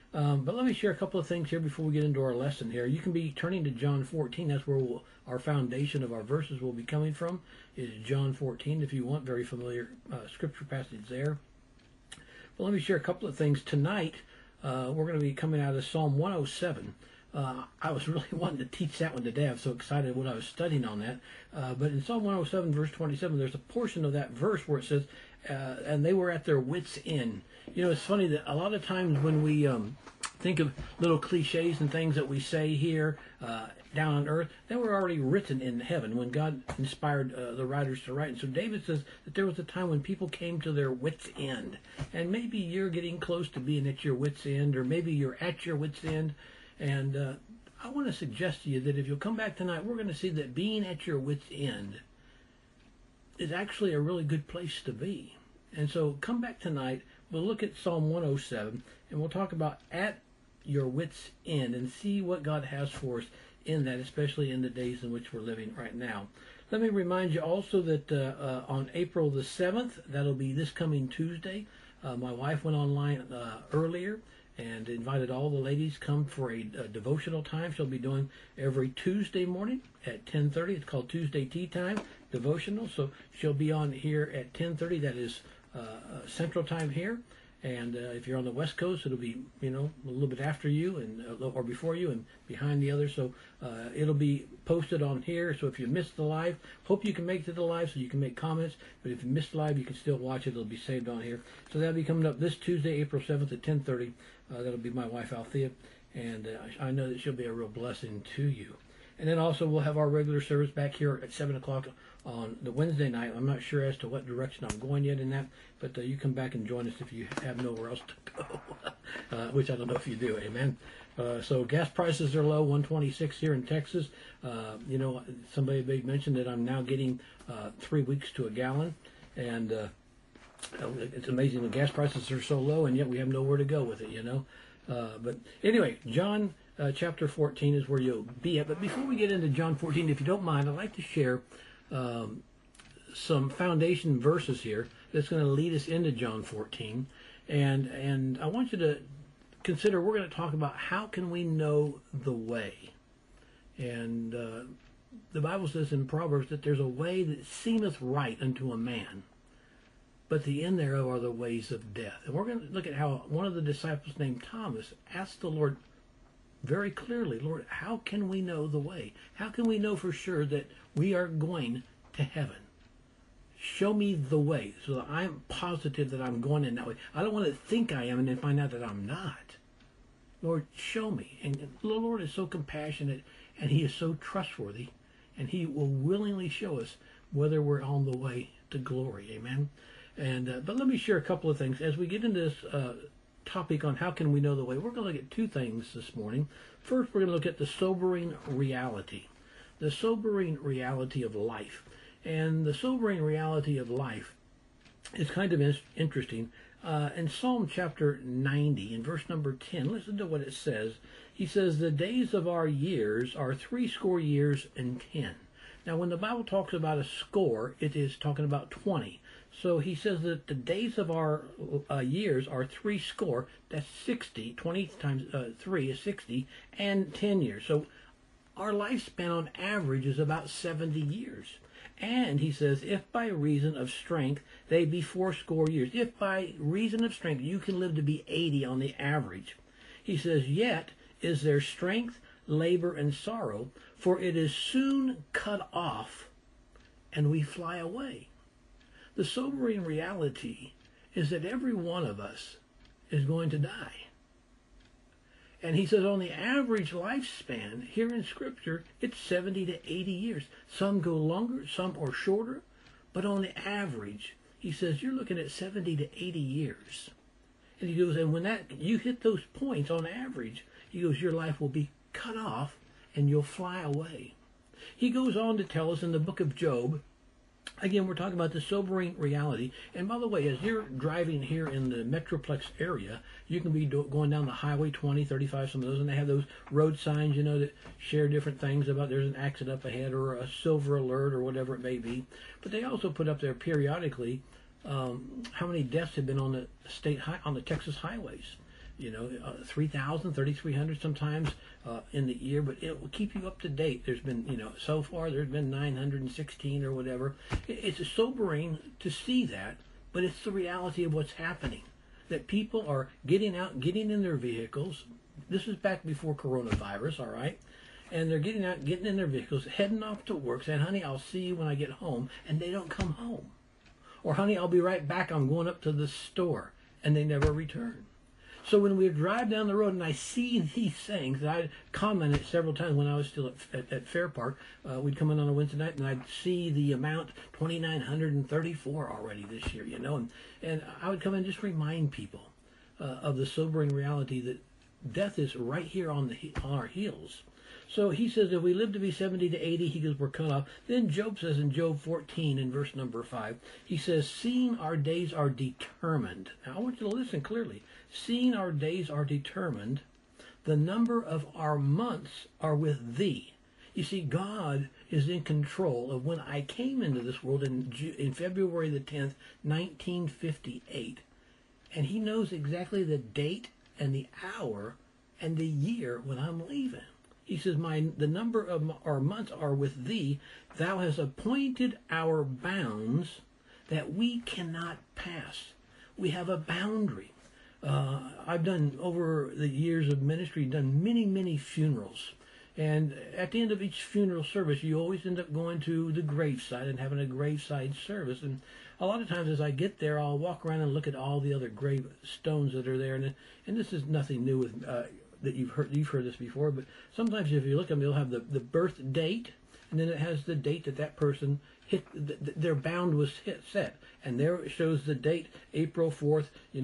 But let me share a couple of things here before we get into our lesson here. You can be turning to John 14. That's where our foundation of our verses will be coming from, is John 14, if you want. Very familiar scripture passage there. But let me share a couple of things. Tonight, we're going to be coming out of Psalm 107. I was really wanting to teach that one today. I was so excited when I was studying on that. But in Psalm 107, verse 27, there's a portion of that verse where it says, and they were at their wits' end. You know, it's funny that a lot of times when we think of little cliches and things that we say here down on earth, they were already written in heaven when God inspired the writers to write. And so David says that there was a time when people came to their wits' end. And maybe you're getting close to being at your wits' end, or maybe you're at your wits' end. And I want to suggest to you that if you'll come back tonight, we're going to see that being at your wits' end is actually a really good place to be. And so come back tonight. We'll look at Psalm 107, and we'll talk about at your wits' end and see what God has for us in that, especially in the days in which we're living right now. Let me remind you also that on April the 7th, that'll be this coming Tuesday, my wife went online earlier and invited all the ladies come for a devotional time. She'll be doing every Tuesday morning at 10:30. It's called Tuesday Tea Time Devotional. So she'll be on here at 10:30. That is Central Time here. And if you're on the West Coast, it'll be, you know, a little bit after you and or before you and behind the others. So it'll be posted on here. So if you missed the live, hope you can make it to the live so you can make comments. But if you missed the live, you can still watch it. It'll be saved on here. So that'll be coming up this Tuesday, April 7th at 10:30. That'll be my wife, Althea. And I know that she'll be a real blessing to you. And then also we'll have our regular service back here at 7 o'clock on the Wednesday night. I'm not sure as to what direction I'm going yet in that, but you come back and join us if you have nowhere else to go, which I don't know if you do, amen. So gas prices are low, 126 here in Texas. You know, somebody mentioned that I'm now getting 3 weeks to a gallon, and it's amazing the gas prices are so low, and yet we have nowhere to go with it, you know. But anyway, John chapter 14 is where you'll be at. But before we get into John 14, if you don't mind, I'd like to share some foundation verses here that's going to lead us into John 14. And I want you to consider, we're going to talk about how can we know the way. And the Bible says in Proverbs that there's a way that seemeth right unto a man, but the end thereof are the ways of death. And we're going to look at how one of the disciples named Thomas asked the Lord very clearly, Lord, how can we know the way? How can we know for sure that we are going to heaven? Show me the way so that I'm positive that I'm going in that way. I don't want to think I am and then find out that I'm not. Lord, show me. And the Lord is so compassionate, and he is so trustworthy, and he will willingly show us whether we're on the way to glory. Amen. And but let me share a couple of things as we get into this topic on how can we know the way. We're going to look at two things this morning. First, we're going to look at the sobering reality of life. And the sobering reality of life is kind of interesting. In Psalm chapter 90, in verse number 10, listen to what it says. He says, the days of our years are 80 years and 10. Now, when the Bible talks about a score, it is talking about 20. So he says that the days of our years are 80. That's 60. 20 times 3 is 60, and 10 years. So our lifespan on average is about 70 years. And he says, if by reason of strength they be 80 years. If by reason of strength you can live to be 80 on the average. He says, yet is there strength, labor, and sorrow, for it is soon cut off, and we fly away. The sobering reality is that every one of us is going to die. And he says on the average lifespan here in Scripture, it's 70 to 80 years. Some go longer, some are shorter, but on the average, he says you're looking at 70 to 80 years. And he goes, and when you hit those points on average, he goes, your life will be cut off and you'll fly away. He goes on to tell us in the book of Job, again, we're talking about the sobering reality. And by the way, as you're driving here in the Metroplex area, you can be going down the Highway 20, 35, some of those, and they have those road signs, you know, that share different things about there's an accident up ahead or a silver alert or whatever it may be. But they also put up there periodically how many deaths have been on the Texas highways. 3,000, 3,300 sometimes in the year, but it will keep you up to date. There's been, so far there's been 916 or whatever. It's sobering to see that, but it's the reality of what's happening. That people are getting out, getting in their vehicles. This is back before coronavirus, all right? And they're getting out, getting in their vehicles, heading off to work, saying, honey, I'll see you when I get home, and they don't come home. Or, honey, I'll be right back, I'm going up to the store, and they never return. So when we drive down the road and I see these things, that I commented several times when I was still at Fair Park, we'd come in on a Wednesday night and I'd see the amount, 2,934 already this year, and I would come in and just remind people of the sobering reality that death is right here on our heels. So he says, if we live to be 70 to 80, he goes, we're cut off. Then Job says in Job 14, in verse number 5, he says, seeing our days are determined. Now, I want you to listen clearly. Seeing our days are determined, the number of our months are with thee. You see, God is in control of when I came into this world in February the 10th, 1958. And he knows exactly the date and the hour and the year when I'm leaving. He says, the number of our months are with thee. Thou hast appointed our bounds that we cannot pass. We have a boundary. I've done, over the years of ministry, done many, many funerals. And at the end of each funeral service, you always end up going to the graveside and having a graveside service. And a lot of times as I get there, I'll walk around and look at all the other gravestones that are there. And this is nothing new with that you've heard this before, but sometimes if you look at them, you'll have the birth date, and then it has the date that person hit, their bound was set. And there it shows the date, April 4th,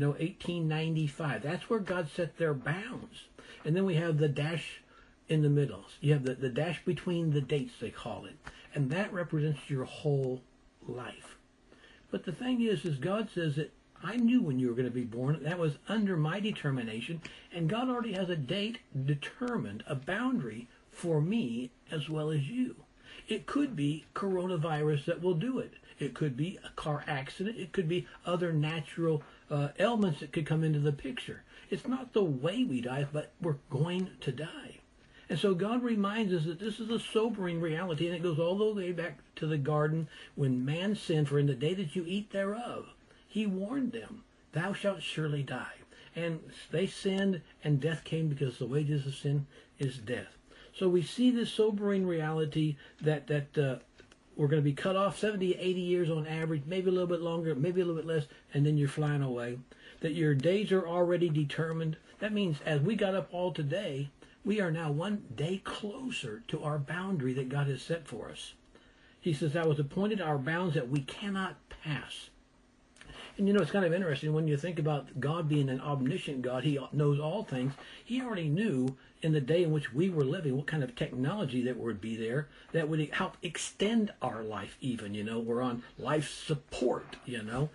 1895. That's where God set their bounds. And then we have the dash in the middle. You have the dash between the dates, they call it. And that represents your whole life. But the thing is God says that I knew when you were going to be born. That was under my determination. And God already has a date determined, a boundary for me as well as you. It could be coronavirus that will do it. It could be a car accident. It could be other natural elements that could come into the picture. It's not the way we die, but we're going to die. And so God reminds us that this is a sobering reality, and it goes all the way back to the garden when man sinned, for in the day that you eat thereof, he warned them, thou shalt surely die. And they sinned, and death came because the wages of sin is death. So we see this sobering reality that we're going to be cut off 70, 80 years on average, maybe a little bit longer, maybe a little bit less, and then you're flying away. That your days are already determined. That means as we got up all today, we are now one day closer to our boundary that God has set for us. He says, thou hast appointed our bounds that we cannot pass. And it's kind of interesting when you think about God being an omniscient God. He knows all things. He already knew in the day in which we were living what kind of technology that would be there that would help extend our life even. We're on life support, and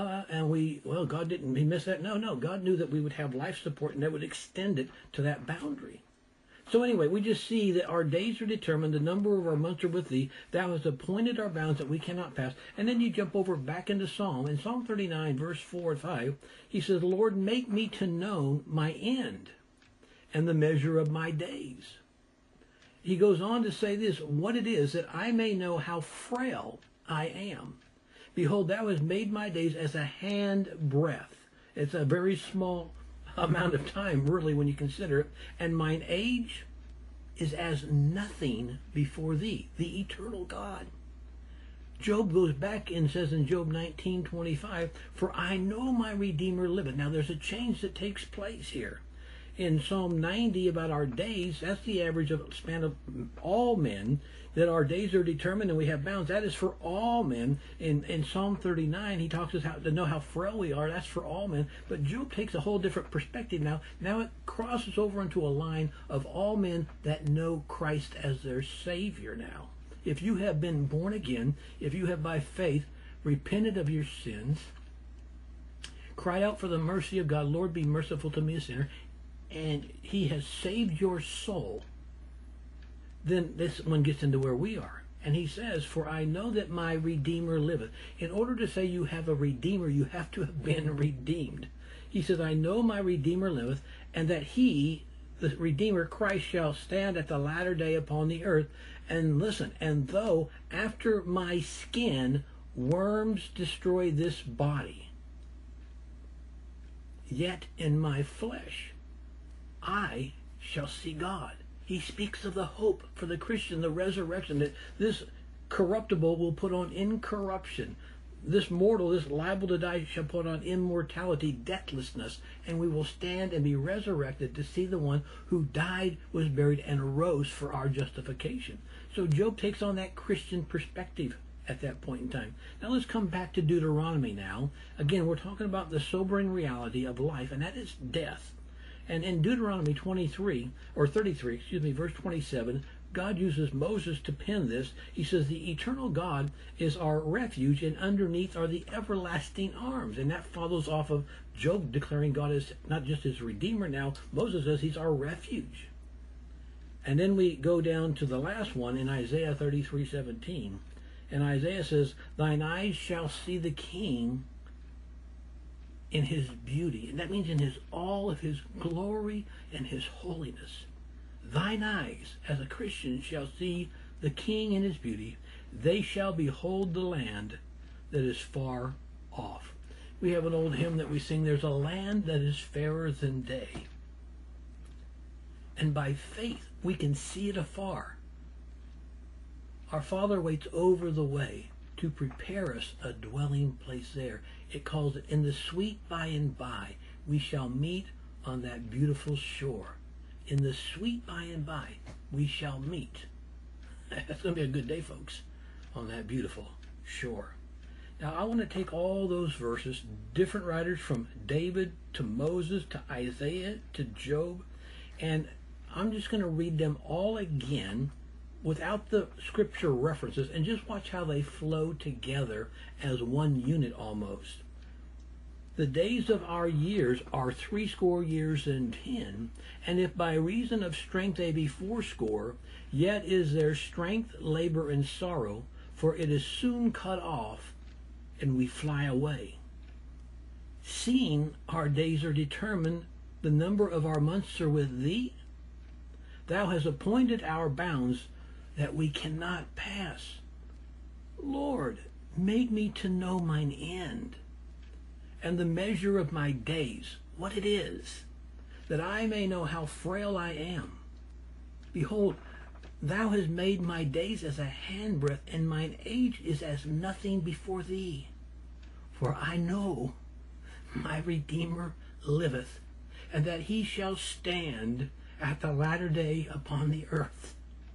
God didn't, he missed that. No, God knew that we would have life support and that would extend it to that boundary. So anyway, we just see that our days are determined, the number of our months are with thee, thou hast appointed our bounds that we cannot pass. And then you jump over back into Psalm. In Psalm 39, verse 4 and 5, he says, Lord, make me to know my end and the measure of my days. He goes on to say this, what it is that I may know how frail I am. Behold, thou hast made my days as a hand breadth. It's a very small amount of time, really, when you consider it. And mine age is as nothing before thee, the eternal God. Job goes back and says in Job 19:25, for I know my Redeemer liveth. Now there's a change that takes place here. In Psalm 90 about our days, that's the average of span of all men, that our days are determined and we have bounds. That is for all men. In Psalm 39, he talks us how to know how frail we are. That's for all men. But Job takes a whole different perspective now. Now it crosses over into a line of all men that know Christ as their Savior now. If you have been born again, if you have by faith repented of your sins, cried out for the mercy of God, Lord, be merciful to me, a sinner, and he has saved your soul, then this one gets into where we are. And he says, for I know that my Redeemer liveth. In order to say you have a Redeemer, you have to have been redeemed. He says, I know my Redeemer liveth, and that he, the Redeemer, Christ, shall stand at the latter day upon the earth. And listen, and though after my skin worms destroy this body, yet in my flesh I shall see God. He speaks of the hope for the Christian, the resurrection, that this corruptible will put on incorruption. This mortal, this liable to die, shall put on immortality, deathlessness, and we will stand and be resurrected to see the one who died, was buried, and rose for our justification. So Job takes on that Christian perspective at that point in time. Now let's come back to Deuteronomy now. Again, we're talking about the sobering reality of life, and that is death. And in Deuteronomy 33, verse 27, God uses Moses to pen this. He says, the eternal God is our refuge, and underneath are the everlasting arms. And that follows off of Job declaring God is not just his Redeemer now. Moses says he's our refuge. And then we go down to the last one in Isaiah 33:17. And Isaiah says, thine eyes shall see the King in his beauty. And that means in all of his glory and his holiness. Thine eyes, as a Christian, shall see the King in his beauty. They shall behold the land that is far off. We have an old hymn that we sing, there's a land that is fairer than day. And by faith, we can see it afar. Our Father waits over the way to prepare us a dwelling place there. It calls it, in the sweet by and by, we shall meet on that beautiful shore. In the sweet by and by, we shall meet. That's going to be a good day, folks, on that beautiful shore. Now, I want to take all those verses, different writers from David to Moses to Isaiah to Job, and I'm just going to read them all again without the scripture references, and just watch how they flow together as one unit almost. The days of our years are 80 years and 10, and if by reason of strength they be 80, yet is their strength labor and sorrow, for it is soon cut off, and we fly away. Seeing our days are determined, the number of our months are with thee. Thou hast appointed our bounds, that we cannot pass. Lord, make me to know mine end, and the measure of my days, what it is, that I may know how frail I am. Behold, thou hast made my days as a handbreadth, and mine age is as nothing before thee. For I know my Redeemer liveth, and that he shall stand at the latter day upon the earth.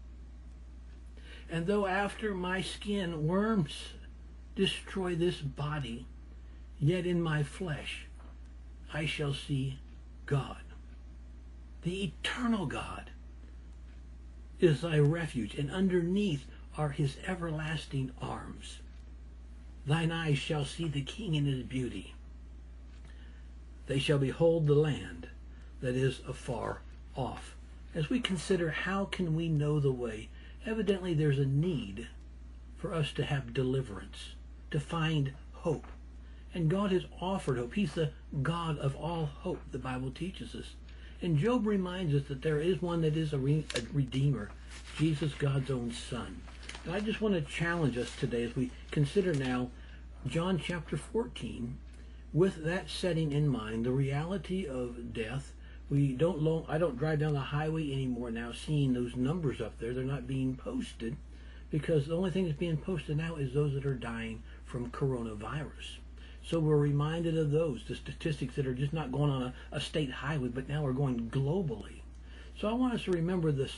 And though after my skin worms destroy this body, yet in my flesh I shall see God. The eternal God is thy refuge, and underneath are his everlasting arms. Thine eyes shall see the King in his beauty. They shall behold the land that is afar off. As we consider how can we know the way, evidently there's a need for us to have deliverance, to find hope. And God has offered hope. He's the God of all hope, the Bible teaches us. And Job reminds us that there is one that is a Redeemer, Jesus, God's own Son. And I just want to challenge us today as we consider now John chapter 14, with that setting in mind, the reality of death. I don't drive down the highway anymore now seeing those numbers up there. They're not being posted, because the only thing that's being posted now is those that are dying from coronavirus. So we're reminded of those, the statistics that are just not going on a state highway, but now are going globally. So I want us to remember the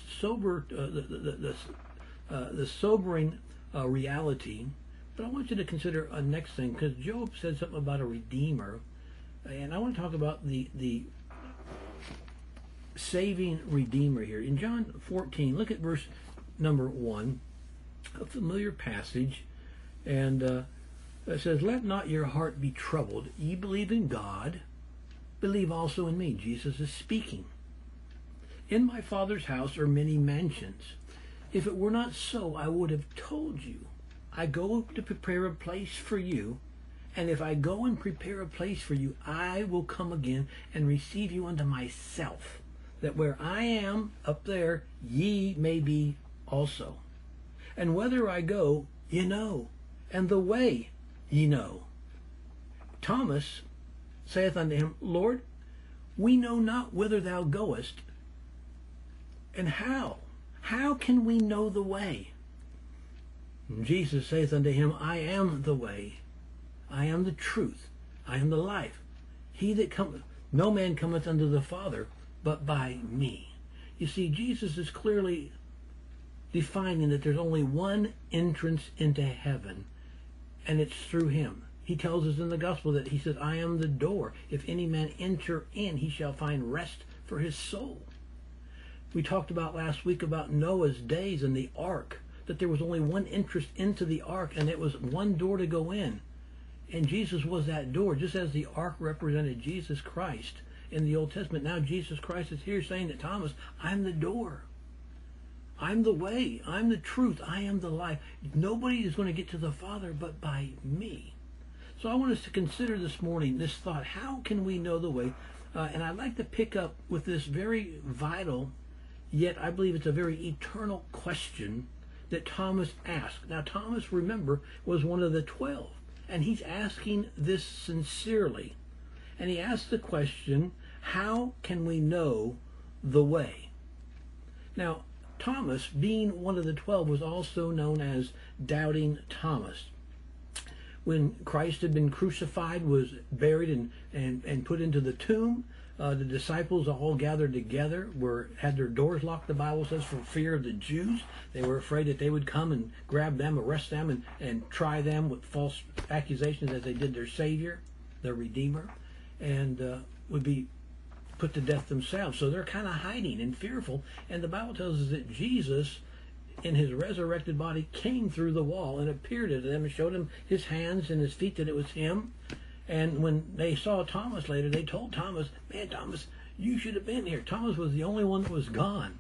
sobering reality. But I want you to consider a next thing, because Job said something about a Redeemer, and I want to talk about the saving Redeemer here. In John 14, look at verse number 1, a familiar passage, and it says, let not your heart be troubled. Ye believe in God, believe also in me. Jesus is speaking. In my Father's house are many mansions. If it were not so, I would have told you. I go to prepare a place for you, And if I go and prepare a place for you, I will come again and receive you unto myself, that where I am up there, ye may be also. And whither I go, ye know, and the way ye know. Thomas saith unto him, Lord, we know not whither thou goest, and how? How can we know the way? And Jesus saith unto him, I am the way, I am the truth, I am the life. He that cometh, no man cometh unto the Father but by me. You see, Jesus is clearly defining that there's only one entrance into heaven, and it's through him. He tells us in the gospel that he says, I am the door. If any man enter in, he shall find rest for his soul. We talked about last week about Noah's days and the ark, that there was only one entrance into the ark, and it was one door to go in. And Jesus was that door, just as the ark represented Jesus Christ in the Old Testament. Now Jesus Christ is here saying to Thomas, I'm the door. I'm the way. I'm the truth. I am the life. Nobody is going to get to the Father but by me. So I want us to consider this morning this thought. How can we know the way? And I'd like to pick up with this very vital, yet I believe it's a very eternal question that Thomas asked. Now Thomas, remember, was one of the 12. And he's asking this sincerely. And he asked the question, how can we know the way? Now, Thomas, being one of the 12, was also known as Doubting Thomas. When Christ had been crucified, was buried and put into the tomb, the disciples all gathered together, had their doors locked, the Bible says, for fear of the Jews. They were afraid that they would come and grab them, arrest them, and try them with false accusations as they did their Savior, their Redeemer, and would be put to death themselves. So they're kind of hiding and fearful. And the Bible tells us that Jesus, in his resurrected body, came through the wall and appeared to them and showed them his hands and his feet, that it was him. And when they saw Thomas later, they told Thomas, man, Thomas, you should have been here. Thomas was the only one that was gone.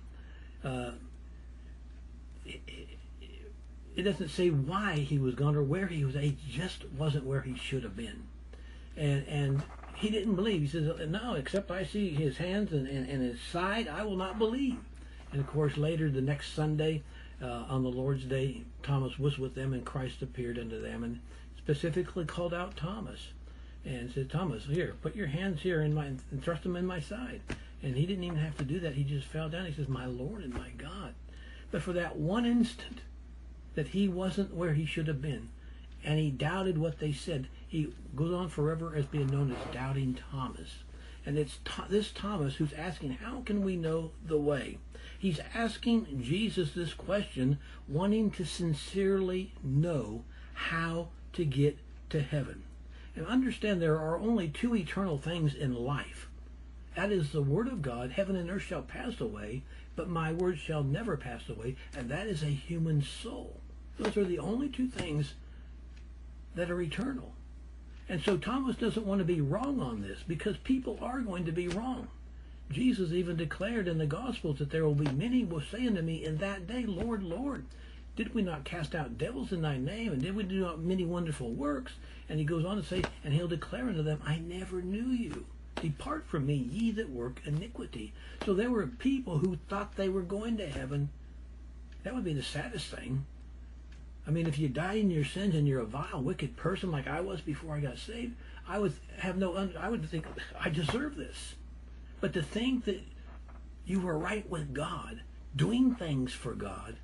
It doesn't say why he was gone or where he was. He just wasn't where he should have been. And he didn't believe. He says, no, except I see his hands and his side, I will not believe. And of course, later, the next Sunday, on the Lord's Day, Thomas was with them, and Christ appeared unto them and specifically called out Thomas and said, Thomas, here, put your hands here and thrust them in my side. And he didn't even have to do that. He just fell down. He says, my Lord and my God. But for that one instant that he wasn't where he should have been, and he doubted what they said, he goes on forever as being known as Doubting Thomas. And it's this Thomas who's asking, how can we know the way? He's asking Jesus this question, wanting to sincerely know how to get to heaven. And understand there are only two eternal things in life. That is the Word of God. Heaven and earth shall pass away, but my word shall never pass away. And that is a human soul. Those are the only two things that are eternal. And so Thomas doesn't want to be wrong on this, because people are going to be wrong. Jesus even declared in the Gospels that there will be many who will say unto me in that day, Lord, Lord, did we not cast out devils in thy name? And did we do not many wonderful works? And he goes on to say, and he'll declare unto them, I never knew you. Depart from me, ye that work iniquity. So there were people who thought they were going to heaven. That would be the saddest thing. I mean, if you die in your sins and you're a vile, wicked person like I was before I got saved, I would think, I deserve this. But to think that you were right with God, doing things for God,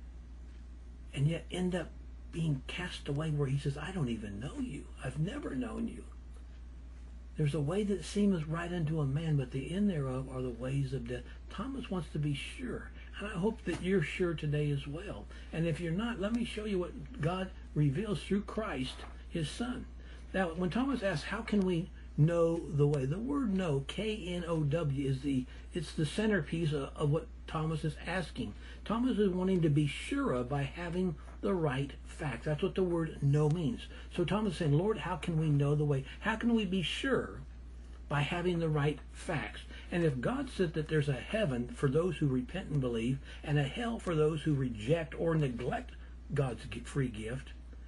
and yet end up being cast away where he says, I don't even know you. I've never known you. There's a way that seemeth right unto a man, but the end thereof are the ways of death. Thomas wants to be sure. And I hope that you're sure today as well. And if you're not, let me show you what God reveals through Christ, his Son. Now, when Thomas asks, how can we know the way? The word know, K-N-O-W, it's the centerpiece of what Thomas is asking. Thomas is wanting to be sure of by having the right facts. That's what the word know means. So Thomas is saying, Lord, how can we know the way? How can we be sure? By having the right facts. And if God said that there's a heaven for those who repent and believe, and a hell for those who reject or neglect God's free gift,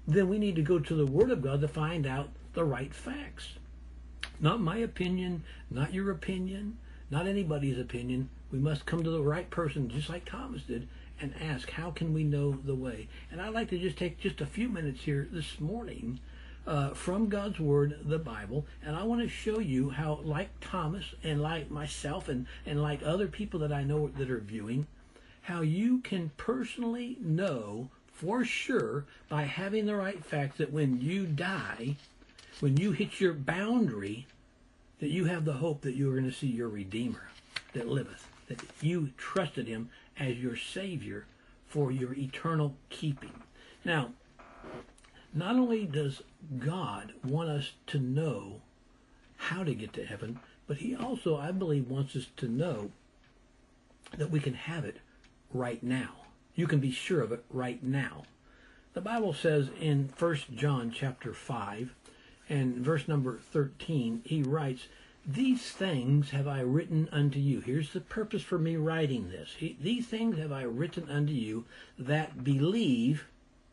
then we need to go to the Word of God to find out the right facts. Not my opinion, not your opinion, not anybody's opinion. We must come to the right person, just like Thomas did, and ask, how can we know the way? And I'd like to just take just a few minutes here this morning from God's Word, the Bible, and I want to show you how, like Thomas and like myself and like other people that I know that are viewing, how you can personally know for sure by having the right facts that when you die, when you hit your boundary, that you have the hope that you are going to see your Redeemer that liveth, that you trusted him as your Savior for your eternal keeping. Now, not only does God want us to know how to get to heaven, but he also, I believe, wants us to know that we can have it right now. You can be sure of it right now. The Bible says in 1 John chapter 5 and verse number 13, he writes, "These things have I written unto you." Here's the purpose for me writing this. "These things have I written unto you that believe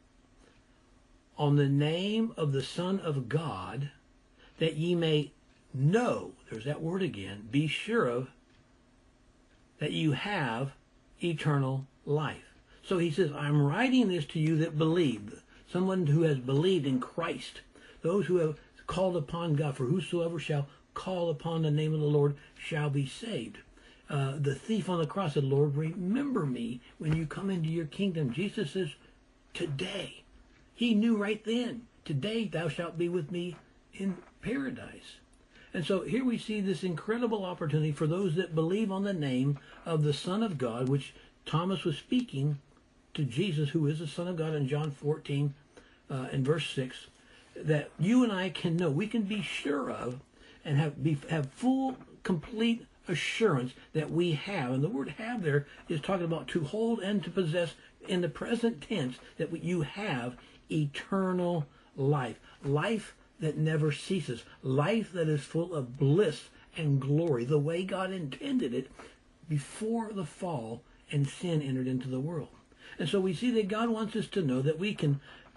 on the name of the Son of God, that ye may know," there's that word again, "be sure of, that you have eternal life." So he says, I'm writing this to you that believe, someone who has believed in Christ, those who have called upon God, for whosoever shall call upon the name of the Lord shall be saved. The thief on the cross said, "Lord, remember me when you come into your kingdom." Jesus says, today. He knew right then, today thou shalt be with me in paradise. And so here we see this incredible opportunity for those that believe on the name of the Son of God, which Thomas was speaking to Jesus, who is the Son of God, in John 14 and verse 6, that you and I can know, we can be sure of, and have full, complete assurance that we have. And the word "have" there is talking about to hold and to possess in the present tense, that you have eternal life. Life that never ceases. Life that is full of bliss and glory, the way God intended it before the fall and sin entered into the world. And so we see that God wants us to know that we can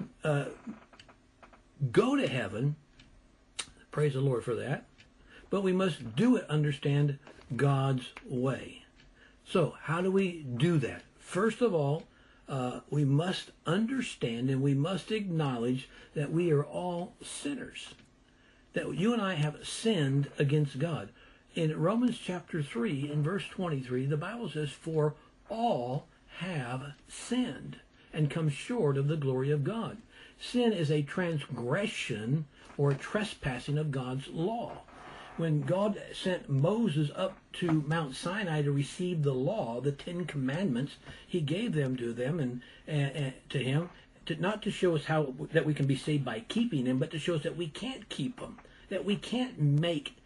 go to heaven. Praise the Lord for that. But we must do it, understand God's way. So how do we do that? First of all, we must understand and we must acknowledge that we are all sinners. That you and I have sinned against God. In Romans chapter 3, in verse 23, the Bible says, "For all have sinned and come short of the glory of God." Sin is a transgression or a trespassing of God's law. When God sent Moses up to Mount Sinai to receive the law, the 10 Commandments, he gave them to them and to him, not to show us how that we can be saved by keeping them, but to show us that we can't keep them, that we can't make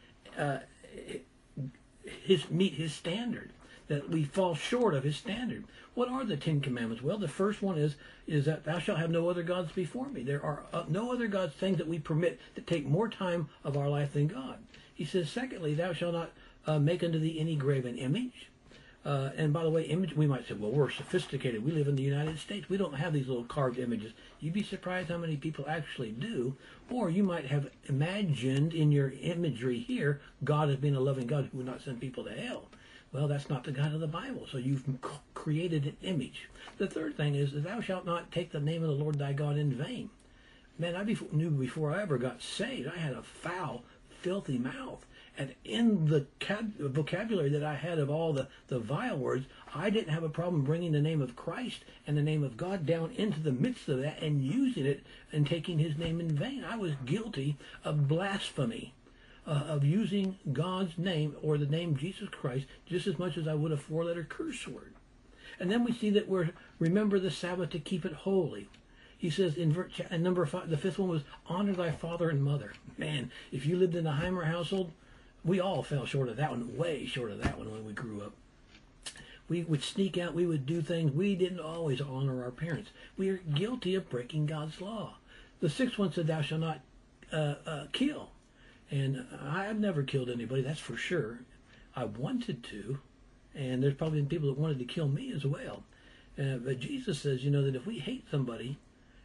meet his standard, that we fall short of his standard. What are the 10 Commandments? Well, the first one is that thou shalt have no other gods before me. There are no other gods, things that we permit that take more time of our life than God. He says, secondly, thou shalt not make unto thee any graven image. And by the way, image, we might say, well, we're sophisticated. We live in the United States. We don't have these little carved images. You'd be surprised how many people actually do. Or you might have imagined in your imagery here, God as being a loving God who would not send people to hell. Well, that's not the God of the Bible. So you've created an image. The third thing is that thou shalt not take the name of the Lord thy God in vain. Man, I knew before I ever got saved, I had a foul, filthy mouth. And in the vocabulary that I had of all the vile words, I didn't have a problem bringing the name of Christ and the name of God down into the midst of that and using it and taking his name in vain. I was guilty of blasphemy, of using God's name or the name Jesus Christ just as much as I would a 4-letter curse word. And then we see that we're remember the Sabbath to keep it holy. He says in number 5, the fifth one was honor thy father and mother. Man, if you lived in the Heimer household, we all fell short of that one, way short of that one when we grew up. We would sneak out, we would do things. We didn't always honor our parents. We are guilty of breaking God's law. The sixth one said, thou shalt not kill. And I have never killed anybody, that's for sure. I wanted to, and there's probably been people that wanted to kill me as well. But Jesus says, that if we hate somebody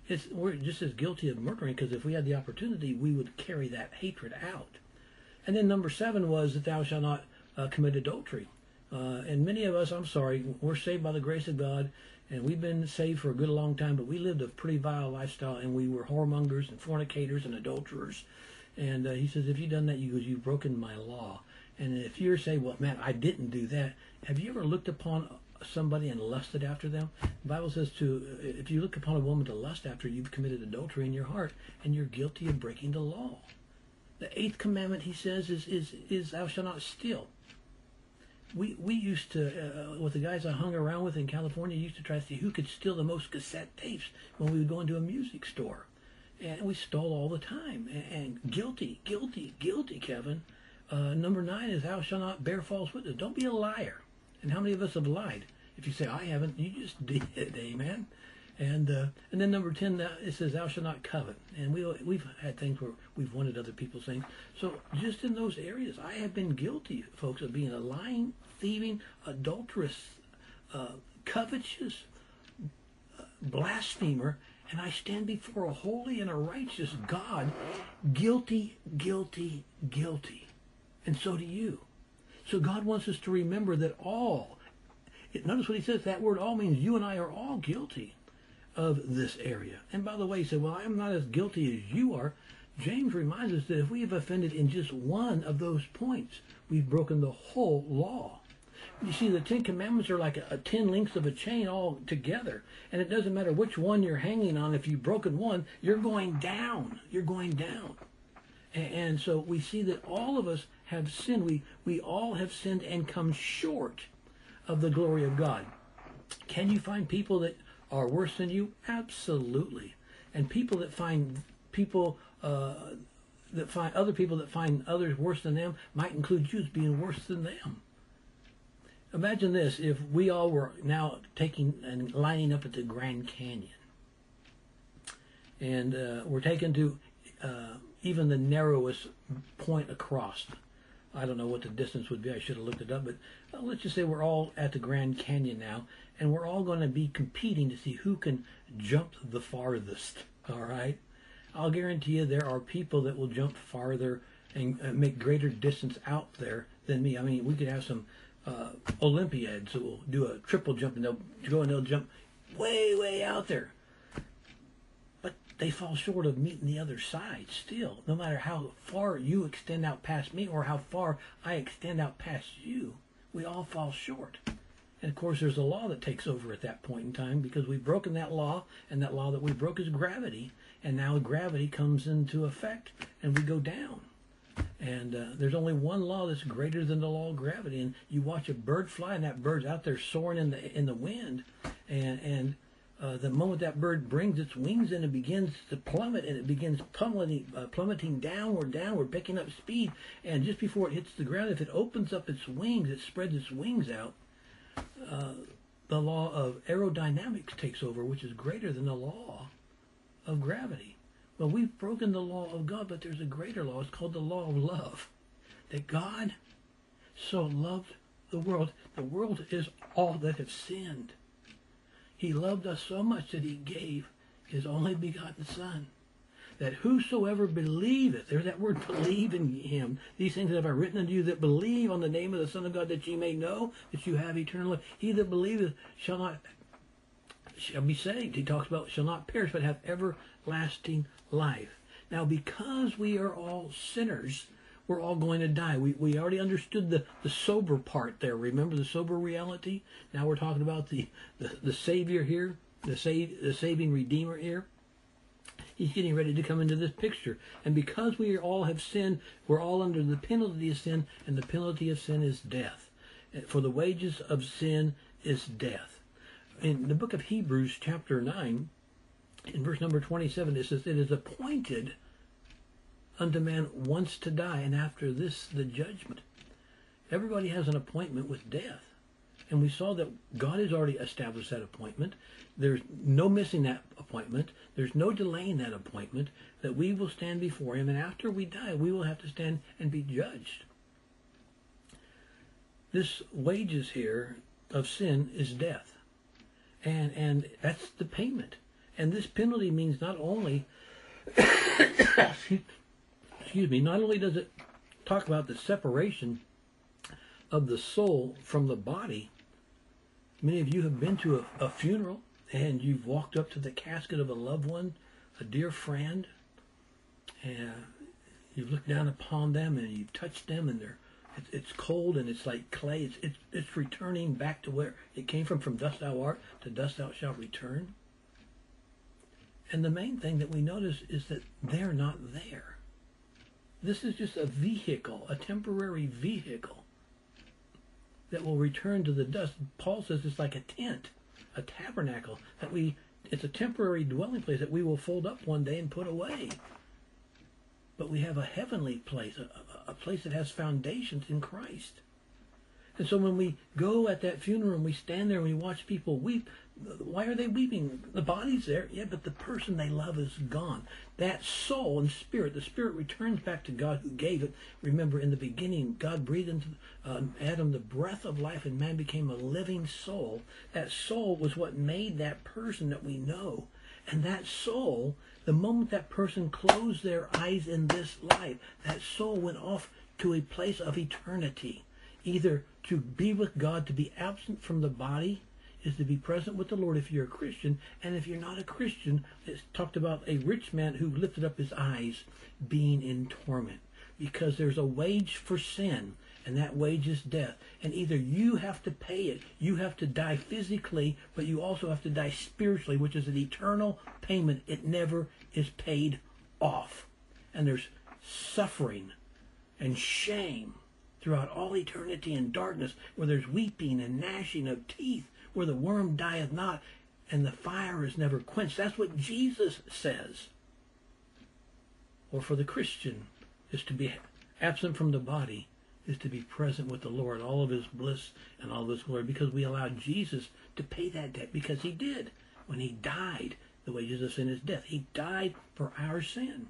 we're just as guilty of murdering, because if we had the opportunity, we would carry that hatred out. And then number 7 was that thou shalt not commit adultery. And many of us, I'm sorry, we're saved by the grace of God, and we've been saved for a good long time, but we lived a pretty vile lifestyle, and we were whoremongers and fornicators and adulterers. And he says, if you've done that, you've broken my law. And if you're saying, well, man, I didn't do that, have you ever looked upon somebody and lusted after them? The Bible says if you look upon a woman to lust after, you've committed adultery in your heart, and you're guilty of breaking the law. The 8th commandment, he says, is thou shalt not steal. We used to, with the guys I hung around with in California, used to try to see who could steal the most cassette tapes when we would go into a music store. And we stole all the time. And guilty, Kevin. Number 9 is thou shalt not bear false witness. Don't be a liar. And how many of us have lied? If you say, I haven't, you just did, amen? And then number 10, it says, thou shalt not covet. And we've had things where we've wanted other people's things. So just in those areas, I have been guilty, folks, of being a lying, thieving, adulterous, covetous, blasphemer. And I stand before a holy and a righteous God, guilty. And so do you. So God wants us to remember that notice what he says, that word all means you and I are all guilty of this area. And by the way, he said, well, I'm not as guilty as you are. James reminds us that if we have offended in just one of those points, we've broken the whole law. You see, the 10 Commandments are like 10 links of a chain all together. And it doesn't matter which one you're hanging on. If you've broken one, you're going down. You're going down. And so we see that all of us have sinned. We all have sinned and come short of the glory of God. Can you find people that are worse than you? Absolutely. And people that find other people that find others worse than them might include you as being worse than them. Imagine this, if we all were now taking and lining up at the Grand Canyon, and we're taken to even the narrowest point across. I don't know what the distance would be. I should have looked it up, but let's just say we're all at the Grand Canyon now, and we're all going to be competing to see who can jump the farthest. All right? I'll guarantee you there are people that will jump farther and make greater distance out there than me. I mean, we could have some Olympiads who will do a triple jump, and they'll jump way out there. But they fall short of meeting the other side still, no matter how far you extend out past me or how far I extend out past you. We all fall short. And of course, there's a law that takes over at that point in time, because we've broken that law, and that law that we broke is gravity. And now gravity comes into effect, and we go down. And there's only one law that's greater than the law of gravity. And you watch a bird fly, and that bird's out there soaring in the wind. And the moment that bird brings its wings in, it begins to plummet, and it begins plummeting downward, picking up speed. And just before it hits the ground, if it opens up its wings, it spreads its wings out, the law of aerodynamics takes over, which is greater than the law of gravity. Well, we've broken the law of God, but there's a greater law. It's called the law of love. That God so loved the world. The world is all that have sinned. He loved us so much that he gave his only begotten Son, that whosoever believeth, there's that word, believe in him. These things have I written unto you that believe on the name of the Son of God, that ye may know that you have eternal life. He that believeth shall be saved. He talks about shall not perish, but have everlasting life. Now, because we are all sinners, we're all going to die. We already understood the sober part there. Remember the sober reality? Now we're talking about the Savior here, the saving Redeemer here. He's getting ready to come into this picture. And because we all have sinned, we're all under the penalty of sin, and the penalty of sin is death. For the wages of sin is death. In the book of Hebrews, chapter 9, in verse number 27, it says, it is appointed unto man once to die, and after this the judgment. Everybody has an appointment with death. And we saw that God has already established that appointment. There's no missing that appointment. There's no delaying that appointment, that we will stand before him, and after we die, we will have to stand and be judged. This wages here of sin is death. And that's the payment. And this penalty means not only, excuse me, not only does it talk about the separation of the soul from the body. Many of you have been to a funeral and you've walked up to the casket of a loved one, a dear friend, and you've looked down upon them and you've touched them, and it's cold and it's like clay. It's returning back to where it came from dust thou art, to dust thou shalt return. And the main thing that we notice is that they're not there. This is just a vehicle, a temporary vehicle that will return to the dust. Paul says it's like a tent, a tabernacle, it's a temporary dwelling place that we will fold up one day and put away. But we have a heavenly place, a place that has foundations in Christ. And so when we go at that funeral and we stand there and we watch people weep, why are they weeping? The body's there, yeah, but the person they love is gone. That soul and spirit, the spirit returns back to God who gave it. Remember, in the beginning, God breathed into Adam the breath of life, and man became a living soul. That soul was what made that person that we know. And that soul, the moment that person closed their eyes in this life, that soul went off to a place of eternity. Either to be with God, to be absent from the body, is to be present with the Lord if you're a Christian. And if you're not a Christian, it's talked about a rich man who lifted up his eyes being in torment. Because there's a wage for sin, and that wage is death. And either you have to pay it, you have to die physically, but you also have to die spiritually, which is an eternal payment. It never is paid off. And there's suffering and shame throughout all eternity and darkness, where there's weeping and gnashing of teeth, where the worm dieth not, and the fire is never quenched. That's what Jesus says. Or for the Christian, is to be absent from the body, is to be present with the Lord, all of his bliss and all of his glory, because we allowed Jesus to pay that debt, because he did. When he died, the wages of sin is death. He died for our sin.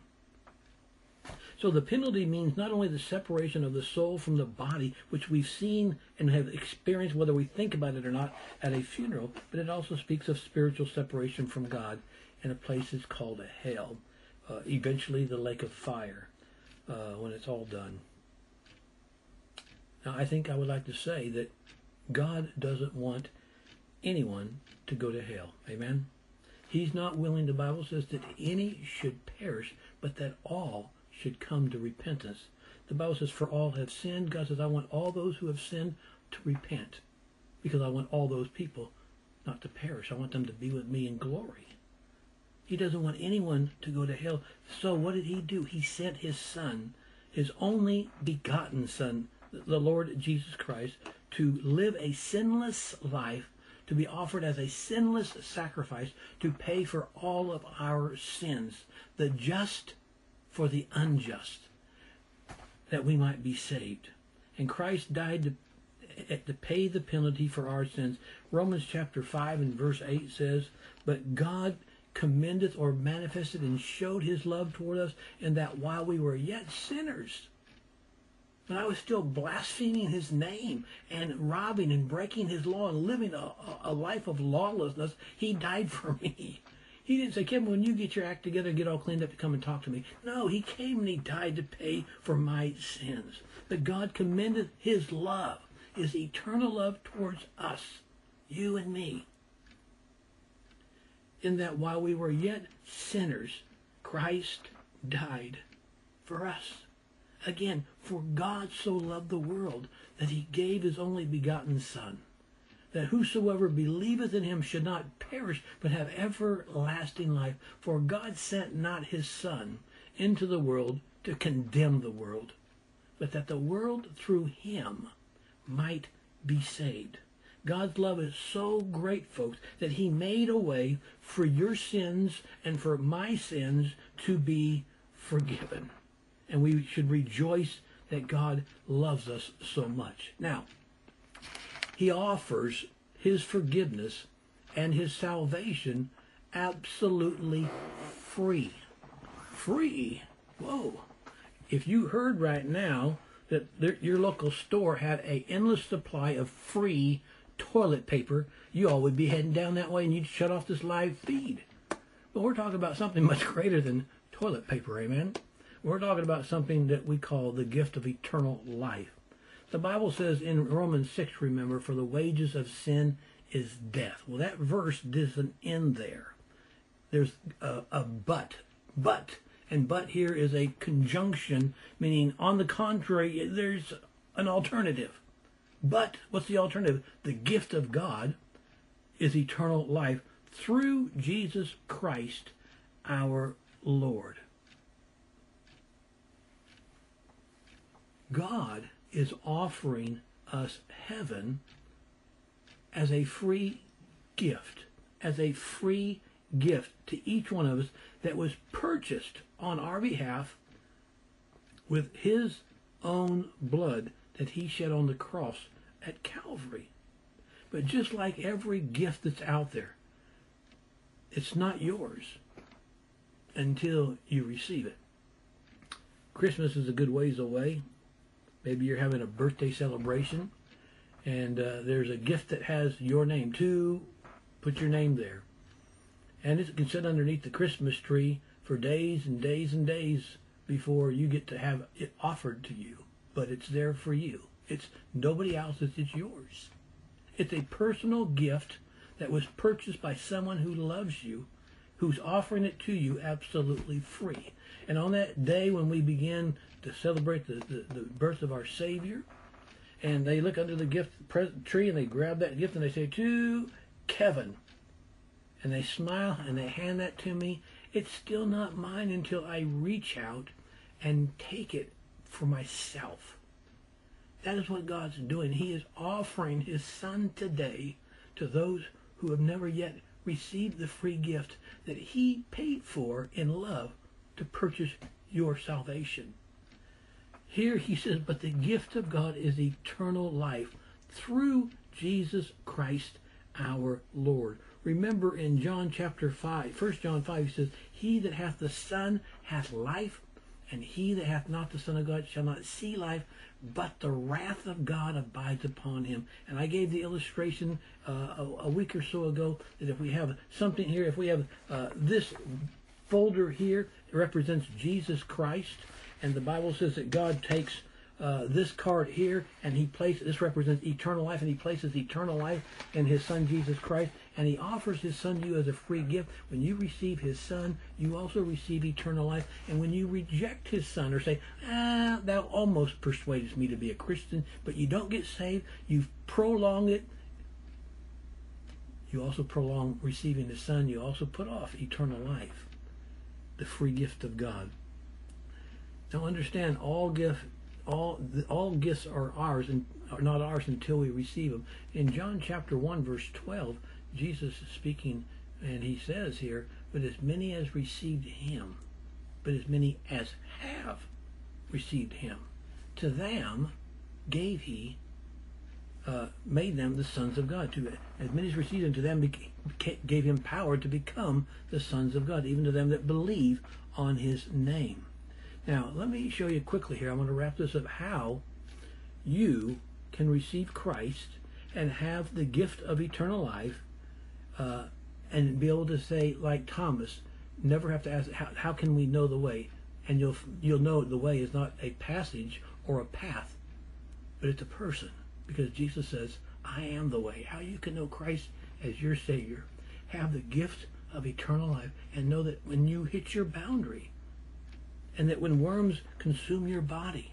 So the penalty means not only the separation of the soul from the body, which we've seen and have experienced, whether we think about it or not, at a funeral, but it also speaks of spiritual separation from God in a place that's called a hell, eventually the lake of fire, when it's all done. Now, I think I would like to say that God doesn't want anyone to go to hell. Amen? He's not willing, the Bible says, that any should perish, but that all should come to repentance. The Bible says, for all have sinned. God says, I want all those who have sinned to repent, because I want all those people not to perish. I want them to be with me in glory. He doesn't want anyone to go to hell. So what did he do? He sent his son, his only begotten son, the Lord Jesus Christ, to live a sinless life, to be offered as a sinless sacrifice, to pay for all of our sins, the just for the unjust, that we might be saved. And Christ died to pay the penalty for our sins. Romans chapter 5 and verse 8 says, but God commendeth or manifested and showed his love toward us, in that while we were yet sinners, when I was still blaspheming his name and robbing and breaking his law and living a life of lawlessness, he died for me. He didn't say, Kevin, when you get your act together, get all cleaned up, to come and talk to me. No, he came and he died to pay for my sins. That God commended his love, his eternal love towards us, you and me, in that while we were yet sinners, Christ died for us. Again, for God so loved the world that he gave his only begotten Son, that whosoever believeth in him should not perish, but have everlasting life. For God sent not his Son into the world to condemn the world, but that the world through him might be saved. God's love is so great, folks, that he made a way for your sins and for my sins to be forgiven. And we should rejoice that God loves us so much. Now, he offers his forgiveness and his salvation absolutely free. Free? Whoa. If you heard right now that your local store had an endless supply of free toilet paper, you all would be heading down that way and you'd shut off this live feed. But we're talking about something much greater than toilet paper, amen? We're talking about something that we call the gift of eternal life. The Bible says in Romans 6, remember, for the wages of sin is death. Well, that verse doesn't end there. There's a but. And but here is a conjunction, meaning on the contrary, there's an alternative. But what's the alternative? The gift of God is eternal life through Jesus Christ our Lord. God is offering us heaven as a free gift, to each one of us that was purchased on our behalf with his own blood that he shed on the cross at Calvary. But just like every gift that's out there, it's not yours until you receive it. Christmas is a good ways away. Maybe you're having a birthday celebration, and there's a gift that has your name. Put your name there. And it can sit underneath the Christmas tree for days and days and days before you get to have it offered to you. But it's there for you. It's nobody else's, it's yours. It's a personal gift that was purchased by someone who loves you, who's offering it to you absolutely free. And on that day when we begin to celebrate the birth of our Savior, and they look under the gift tree and they grab that gift and they say, to Kevin. And they smile and they hand that to me. It's still not mine until I reach out and take it for myself. That is what God's doing. He is offering his Son today to those who have never yet received the free gift that he paid for in love to purchase your salvation. Here he says, but the gift of God is eternal life through Jesus Christ our Lord. Remember in John chapter 5, 1 John 5, he says, he that hath the Son hath life, and he that hath not the Son of God shall not see life, but the wrath of God abides upon him. And I gave the illustration a week or so ago that if we have something here, if we have this folder here, it represents Jesus Christ. And the Bible says that God takes this card here, and he places, this represents eternal life, and he places eternal life in his Son Jesus Christ, and he offers his Son to you as a free gift. When you receive his Son, you also receive eternal life. And when you reject his Son, or say, that almost persuades me to be a Christian, but you don't get saved, you prolong it, you also prolong receiving the Son, you also put off eternal life, the free gift of God. Now understand, all gifts are ours and are not ours until we receive them. In John chapter 1 verse 12, Jesus is speaking, and he says here, but as many as received him, but as many as have received him, to them gave he, made them the sons of God. To as many as received him, to them gave him power to become the sons of God, even to them that believe on his name. Now, let me show you quickly here. I'm going to wrap this up, how you can receive Christ and have the gift of eternal life, and be able to say, like Thomas, never have to ask, how can we know the way? And you'll know the way is not a passage or a path, but it's a person. Because Jesus says, I am the way. How you can know Christ as your Savior, have the gift of eternal life, and know that when you hit your boundary, and that when worms consume your body,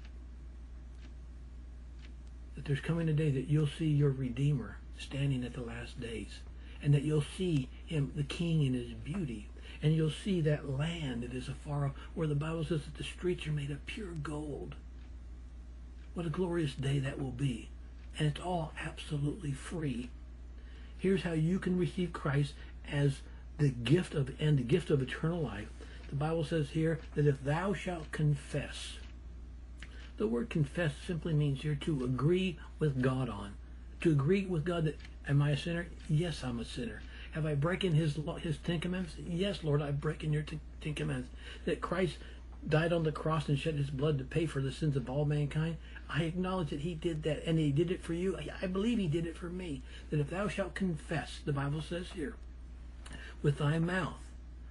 that there's coming a day that you'll see your Redeemer standing at the last days, and that you'll see him, the King, in his beauty, and you'll see that land that is afar off, where the Bible says that the streets are made of pure gold. What a glorious day that will be. And it's all absolutely free. Here's how you can receive Christ as the gift of eternal life. The Bible says here that if thou shalt confess, the word confess simply means here to agree with God on. To agree with God that, am I a sinner? Yes, I'm a sinner. Have I broken his Ten Commandments? Yes, Lord, I've broken your Ten Commandments. That Christ died on the cross and shed his blood to pay for the sins of all mankind. I acknowledge that he did that, and he did it for you. I believe he did it for me. That if thou shalt confess, the Bible says here, with thy mouth,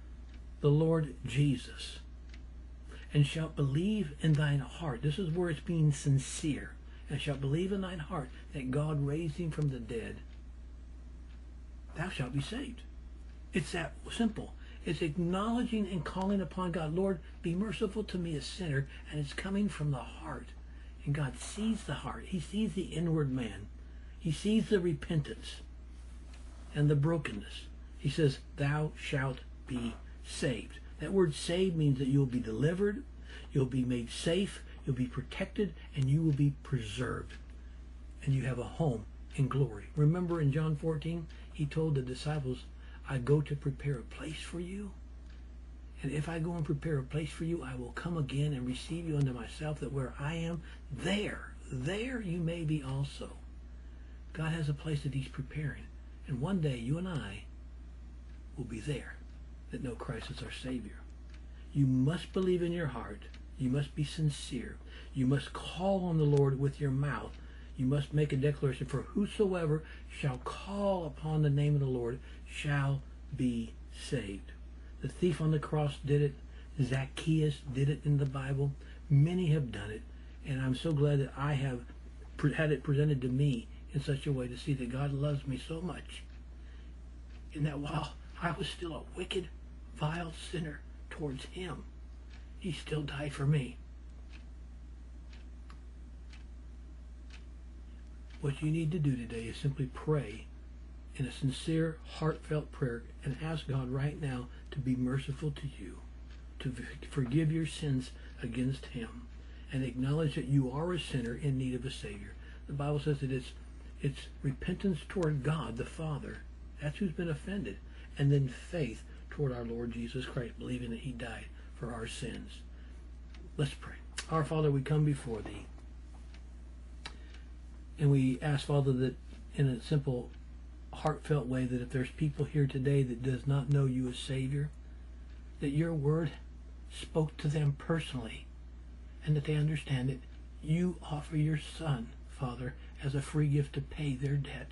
the Lord Jesus, and shalt believe in thine heart. This is where it's being sincere. And shalt believe in thine heart that God raised him from the dead, thou shalt be saved. It's that simple. It's acknowledging and calling upon God. Lord, be merciful to me, a sinner. And it's coming from the heart. And God sees the heart. He sees the inward man. He sees the repentance and the brokenness. He says, thou shalt be saved. That word saved means that you'll be delivered, you'll be made safe, you'll be protected, and you will be preserved. And you have a home in glory. Remember in John 14, he told the disciples, I go to prepare a place for you. And if I go and prepare a place for you, I will come again and receive you unto myself, that where I am, there you may be also. God has a place that he's preparing. And one day you and I will be there, that know Christ as our Savior. You must believe in your heart. You must be sincere. You must call on the Lord with your mouth. You must make a declaration, for whosoever shall call upon the name of the Lord shall be saved. The thief on the cross did it. Zacchaeus did it in the Bible. Many have done it. And I'm so glad that I have had it presented to me in such a way to see that God loves me so much. And that while I was still a wicked, vile sinner towards him, he still died for me. What you need to do today is simply pray in a sincere, heartfelt prayer and ask God right now to be merciful to you, to forgive your sins against him, and acknowledge that you are a sinner in need of a Savior. The Bible says that it's repentance toward God the Father. That's who's been offended. And then faith toward our Lord Jesus Christ, believing that he died for our sins. Let's pray. Our Father, we come before thee. And we ask, Father, that in a simple, heartfelt way, that if there's people here today that does not know you as Savior, that your word spoke to them personally, and that they understand that you offer your Son, Father, as a free gift to pay their debt.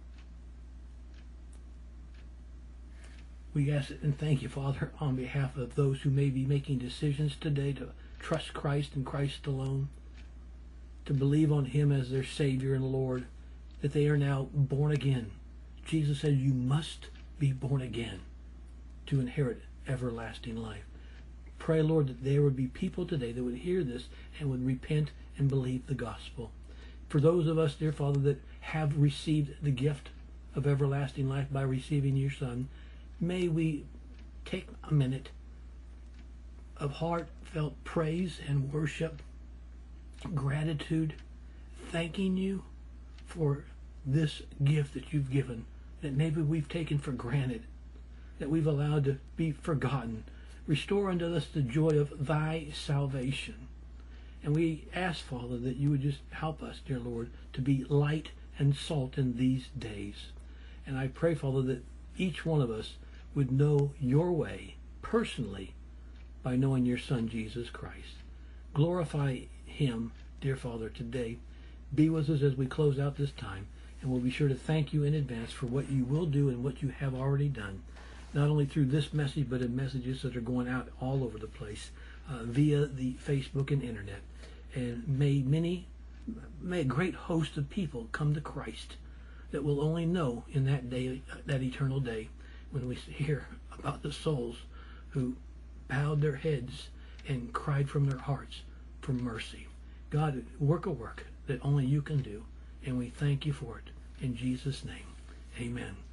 We ask it and thank you, Father, on behalf of those who may be making decisions today to trust Christ and Christ alone, to believe on him as their Savior and Lord, that they are now born again. Jesus said you must be born again to inherit everlasting life. Pray, Lord, that there would be people today that would hear this and would repent and believe the gospel. For those of us, dear Father, that have received the gift of everlasting life by receiving your Son, may we take a minute of heartfelt praise and worship, gratitude, thanking you for this gift that you've given, that maybe we've taken for granted, that we've allowed to be forgotten. Restore unto us the joy of thy salvation. And we ask, Father, that you would just help us, dear Lord, to be light and salt in these days. And I pray, Father, that each one of us would know your way personally by knowing your Son, Jesus Christ. Glorify him, dear Father, today. Be with us as we close out this time, and we'll be sure to thank you in advance for what you will do and what you have already done, not only through this message, but in messages that are going out all over the place via the Facebook and internet. And may a great host of people come to Christ that will only know in that day, that eternal day, when we hear about the souls who bowed their heads and cried from their hearts for mercy. God, work a work that only you can do, and we thank you for it. In Jesus' name, amen.